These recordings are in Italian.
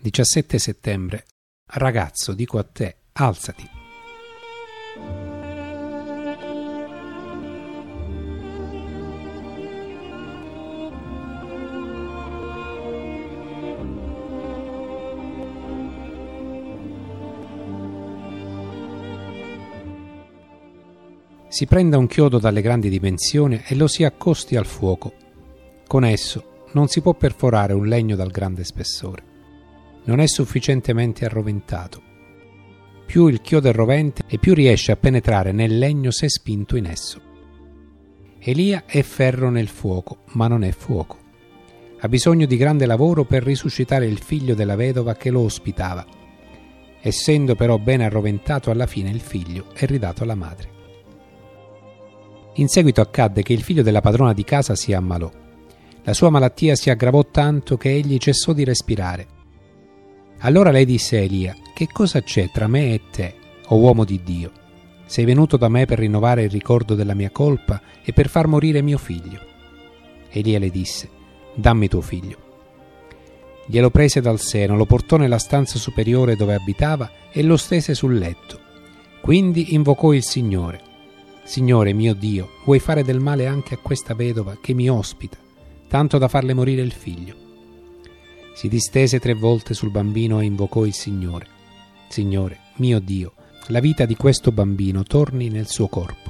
17 settembre. Ragazzo, dico a te, alzati. Si prenda un chiodo dalle grandi dimensioni e lo si accosti al fuoco. Con esso non si può perforare un legno dal grande spessore. Non è sufficientemente arroventato. Più il chiodo è rovente e più riesce a penetrare nel legno se spinto in esso. Elia è ferro nel fuoco, ma non è fuoco. Ha bisogno di grande lavoro per risuscitare il figlio della vedova che lo ospitava. Essendo però ben arroventato, alla fine il figlio è ridato alla madre. In seguito accadde che il figlio della padrona di casa si ammalò. La sua malattia si aggravò tanto che egli cessò di respirare. Allora lei disse a Elia: «Che cosa c'è tra me e te, o uomo di Dio? Sei venuto da me per rinnovare il ricordo della mia colpa e per far morire mio figlio». Elia le disse: «Dammi tuo figlio». Glielo prese dal seno, lo portò nella stanza superiore dove abitava e lo stese sul letto. Quindi invocò il Signore: «Signore mio Dio, vuoi fare del male anche a questa vedova che mi ospita, tanto da farle morire il figlio?» Si distese 3 volte sul bambino e invocò il Signore: «Signore mio Dio, la vita di questo bambino torni nel suo corpo».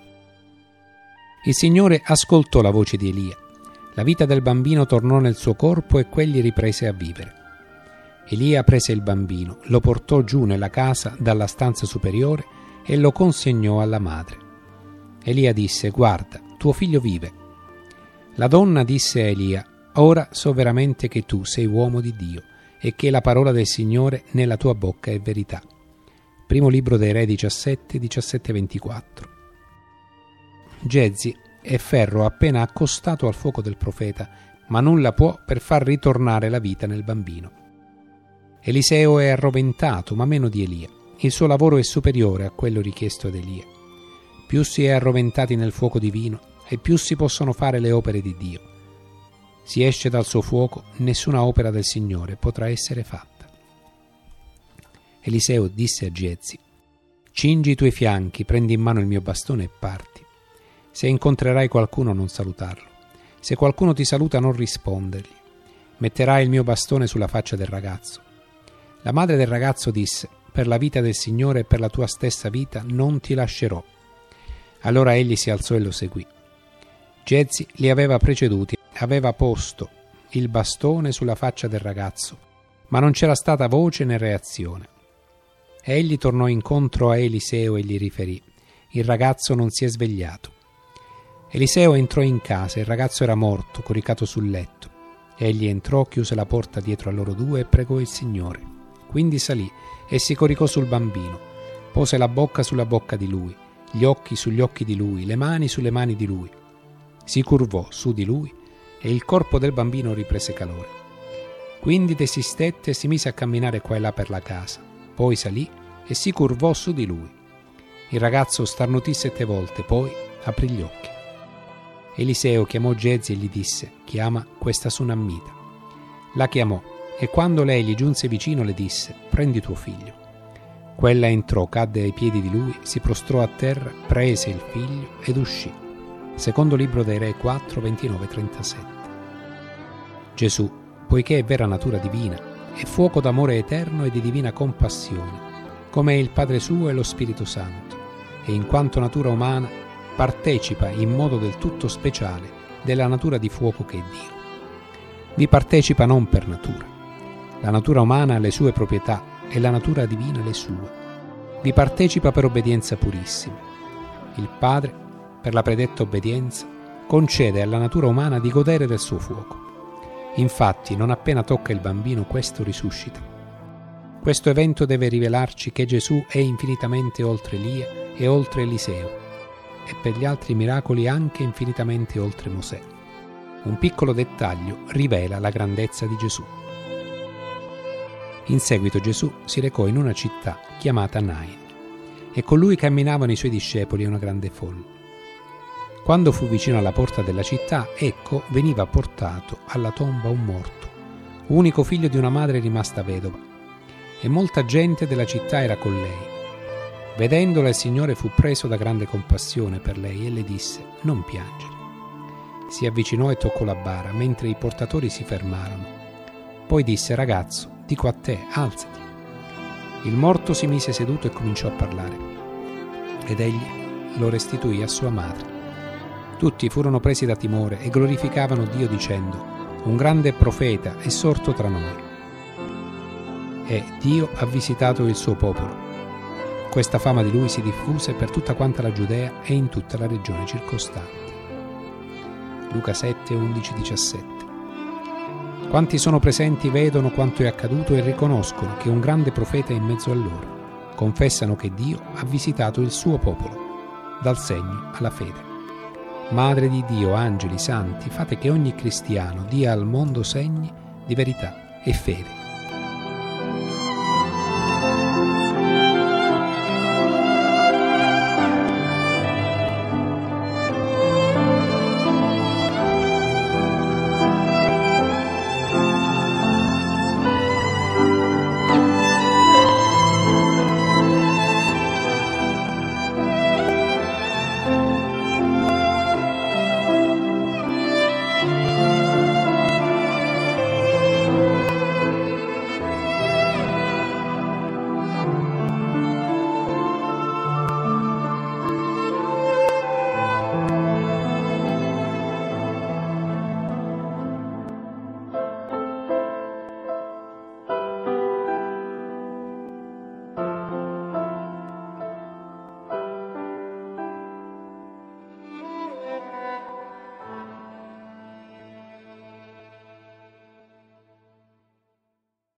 Il Signore ascoltò la voce di Elia. La vita del bambino tornò nel suo corpo e quegli riprese a vivere. Elia prese il bambino, lo portò giù nella casa dalla stanza superiore e lo consegnò alla madre. Elia disse: «Guarda, tuo figlio vive». La donna disse a Elia: «Ora so veramente che tu sei uomo di Dio e che la parola del Signore nella tua bocca è verità». Primo libro dei Re 17:24. Gezi è ferro appena accostato al fuoco del profeta, ma nulla può per far ritornare la vita nel bambino. Eliseo è arroventato, ma meno di Elia. Il suo lavoro è superiore a quello richiesto ad Elia. Più si è arroventati nel fuoco divino e più si possono fare le opere di Dio. Si esce dal suo fuoco, nessuna opera del Signore potrà essere fatta. Eliseo disse a Gezi: «Cingi i tuoi fianchi, prendi in mano il mio bastone e parti. Se incontrerai qualcuno, non salutarlo. Se qualcuno ti saluta, non rispondergli. Metterai il mio bastone sulla faccia del ragazzo». La madre del ragazzo disse: «Per la vita del Signore e per la tua stessa vita non ti lascerò». Allora egli si alzò e lo seguì. Gezi li aveva preceduti, aveva posto il bastone sulla faccia del ragazzo, ma non c'era stata voce né reazione. Egli tornò incontro a Eliseo e gli riferì: «Il ragazzo non si è svegliato». Eliseo entrò in casa, il ragazzo era morto, coricato sul letto. Egli entrò, chiuse la porta dietro a loro due e pregò il Signore. Quindi salì e si coricò sul bambino, pose la bocca sulla bocca di lui, gli occhi sugli occhi di lui, le mani sulle mani di lui. Si curvò su di lui e il corpo del bambino riprese calore. Quindi desistette e si mise a camminare qua e là per la casa. Poi salì e si curvò su di lui. Il ragazzo starnutì 7 volte, poi aprì gli occhi. Eliseo chiamò Gezi e gli disse: «Chiama questa sunammita». La chiamò e quando lei gli giunse vicino le disse: «Prendi tuo figlio». Quella entrò, cadde ai piedi di lui, si prostrò a terra, prese il figlio ed uscì. Secondo libro dei Re 4:29-37. Gesù, poiché è vera natura divina, è fuoco d'amore eterno e di divina compassione, come è il Padre suo e lo Spirito Santo, e in quanto natura umana partecipa in modo del tutto speciale della natura di fuoco che è Dio. Vi partecipa non per natura. La natura umana ha le sue proprietà e la natura divina le sue. Vi partecipa per obbedienza purissima. Il Padre, per la predetta obbedienza, concede alla natura umana di godere del suo fuoco. Infatti, non appena tocca il bambino, questo risuscita. Questo evento deve rivelarci che Gesù è infinitamente oltre Elia e oltre Eliseo, e per gli altri miracoli anche infinitamente oltre Mosè. Un piccolo dettaglio rivela la grandezza di Gesù. In seguito Gesù si recò in una città chiamata Nain, e con lui camminavano i suoi discepoli e una grande folla. Quando fu vicino alla porta della città, ecco, veniva portato alla tomba un morto, unico figlio di una madre rimasta vedova, e molta gente della città era con lei. Vedendola il Signore fu preso da grande compassione per lei e le disse: non piangere. Si avvicinò e toccò la bara, mentre i portatori si fermarono. Poi disse: ragazzo, dico a te, alzati. Il morto si mise seduto e cominciò a parlare, ed egli lo restituì a sua madre. Tutti furono presi da timore e glorificavano Dio dicendo: un grande profeta è sorto tra noi, e Dio ha visitato il suo popolo. Questa fama di lui si diffuse per tutta quanta la Giudea e in tutta la regione circostante. Luca 7, 11, 17. Quanti sono presenti vedono quanto è accaduto e riconoscono che un grande profeta è in mezzo a loro. Confessano che Dio ha visitato il suo popolo, dal segno alla fede. Madre di Dio, angeli, santi, fate che ogni cristiano dia al mondo segni di verità e fede.